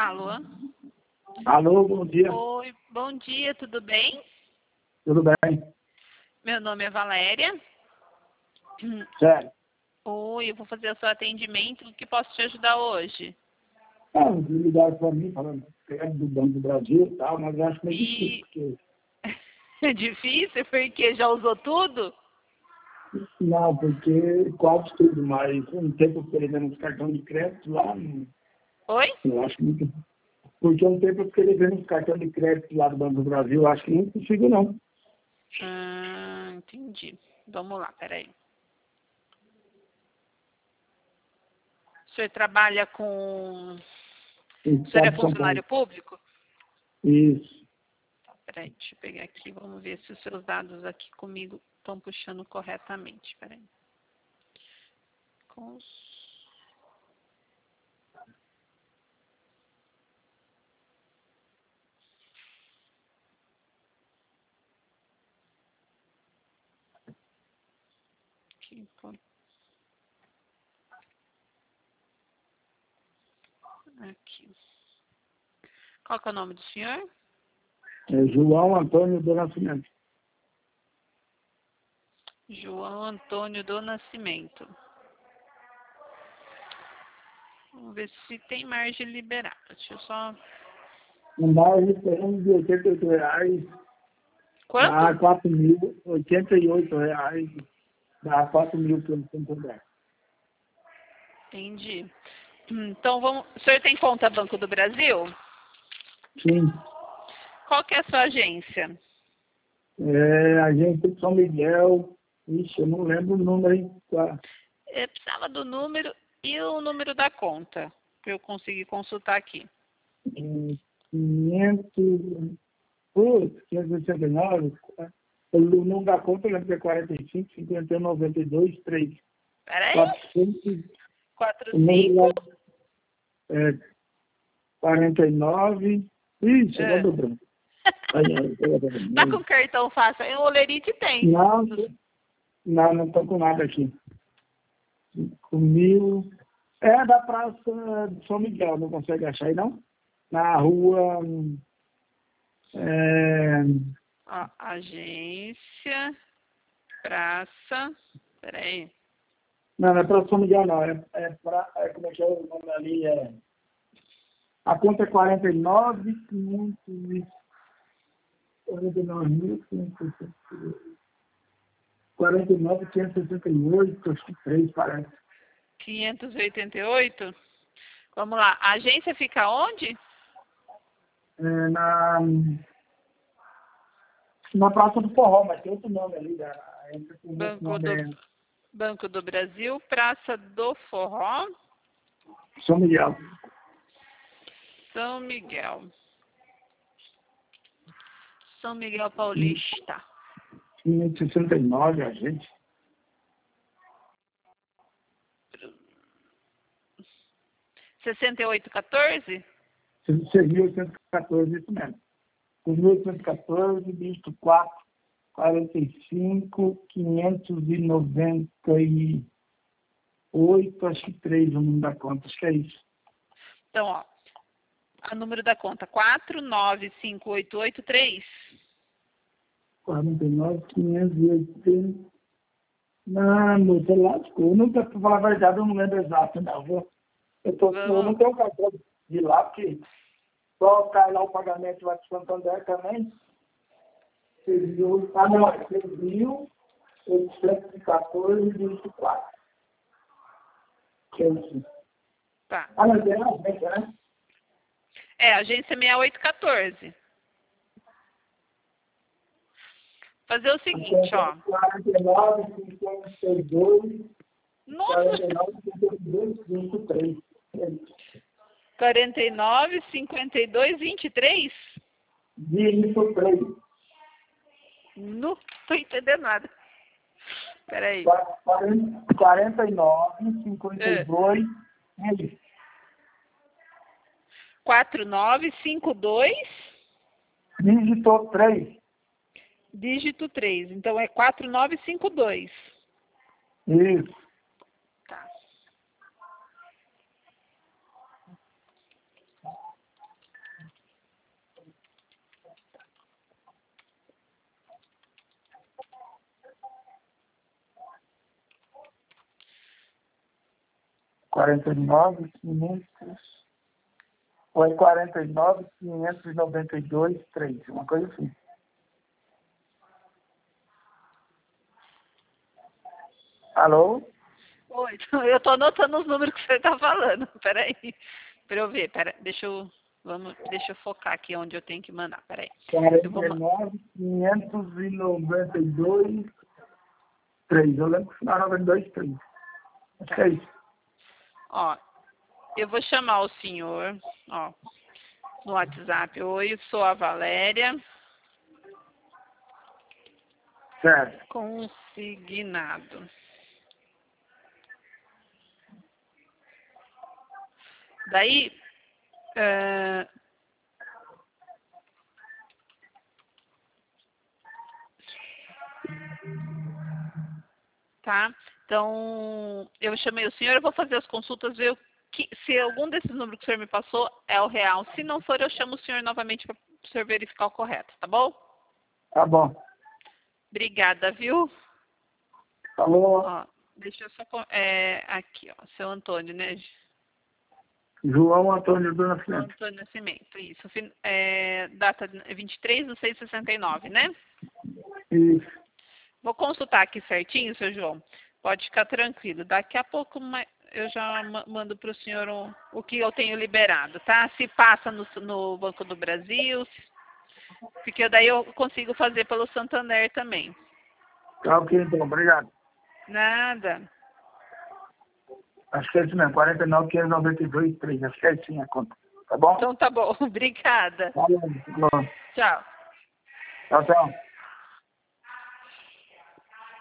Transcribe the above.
Alô? Alô, bom dia. Oi, bom dia, tudo bem? Tudo bem? Meu nome é Valéria. Sério? Oi, eu vou fazer o seu atendimento. O que posso te ajudar hoje? Ligaram para mim falando que é do Banco do Brasil e tal, mas eu acho meio difícil, porque... É difícil porque já usou tudo? Não, porque quase tudo, mas um tempo eu fiquei levando os cartões de crédito lá, Oi? eu acho muito... Porque um tempo eu fiquei levando os cartões de crédito lá do Banco do Brasil, eu acho que não consigo, não. Entendi. Vamos lá, peraí. O senhor trabalha com... O senhor é funcionário público? Isso. Tá, peraí, deixa eu pegar aqui, vamos ver se os seus dados aqui comigo estão puxando corretamente. Peraí. Aqui. Qual que é o nome do senhor? É João Antônio do Nascimento. João Antônio do Nascimento. Vamos ver se tem margem liberada. Deixa eu só... Um margem de R$88. Quanto? Dá R$4.088. Dá 4.000 pelo tempo. Entendi. Então, vamos... O senhor tem conta Banco do Brasil? Sim. Qual que é a sua agência? Agência de São Miguel. Ixi, eu não lembro o número aí. Tá. Eu precisava do número e o número da conta, para eu conseguir consultar aqui. 569. O número da conta eu lembro que é 45, 51, 92, 3. Peraí. 45. 49. Ixi, agora do branco. Tá com cartão fácil? O Olerite tem. Não estou com nada aqui. 5.000. É da Praça de São Miguel, não consegue achar aí, não? Na rua... Ó, agência, praça... Peraí. Não é Praça São Miguel, não. Como é que é o nome ali? A conta é 49, 568, acho que 3, parece. 588? Vamos lá. A agência fica onde? Na Praça do Forró, mas tem outro nome ali. Banco do Brasil, Praça do Forró. São Miguel. São Miguel. São Miguel Paulista. 569, a gente. 6814? 6.814, isso mesmo. 6.814, dígito 4, 45, 598, acho que 3 o número da conta, acho que é isso. Então, ó, o número da conta, 495883. 49, 580. Não, meu celular ficou. Nunca, pra falar a verdade, eu não lembro exato, não, viu? Eu não tenho cartão de lá, porque só cai lá o pagamento lá de Santo André também. 6.814,24. Que é isso? Tá. Mas é a agência, né? É, agência 6814. Fazer o seguinte, ó. 49, 52, Nossa! 49, 52, 23. 49, 52, 23? Dígito 3. Não tô entendendo nada. Peraí. 49, 52, 4952, dígito 3. dígito 3. Então é 4952. Isso. Tá. 49, 500... Ou é 49, 592, 3, uma coisa assim. Alô? Oi, eu tô anotando os números que você tá falando. Peraí. Pra eu ver, deixa eu focar aqui onde eu tenho que mandar. Peraí. 49, 592, 3. Eu lembro que o final 92, 3. Acho que é isso. Ó, eu vou chamar o senhor, ó, no WhatsApp. Oi, eu sou a Valéria. Certo. Consignado. Daí, tá? Então, eu chamei o senhor, eu vou fazer as consultas, ver se algum desses números que o senhor me passou é o real. Se não for, eu chamo o senhor novamente para o senhor verificar o correto, tá bom? Tá bom. Obrigada, viu? Falou. Ó, deixa eu só... aqui, ó, seu Antônio, né? João Antônio do Nascimento. Antônio Nascimento, isso. Data 23/6/69, né? Isso. Vou consultar aqui certinho, seu João. Pode ficar tranquilo. Daqui a pouco eu já mando para o senhor o que eu tenho liberado, tá? Se passa no Banco do Brasil, porque daí eu consigo fazer pelo Santander também. Tá ok, então. Obrigado. Nada. Acho que é isso mesmo. 49, 592, 3. Acho que é sim a conta. Tá bom? Então tá bom. Obrigada. Tá bom. Tchau. Tchau, tchau.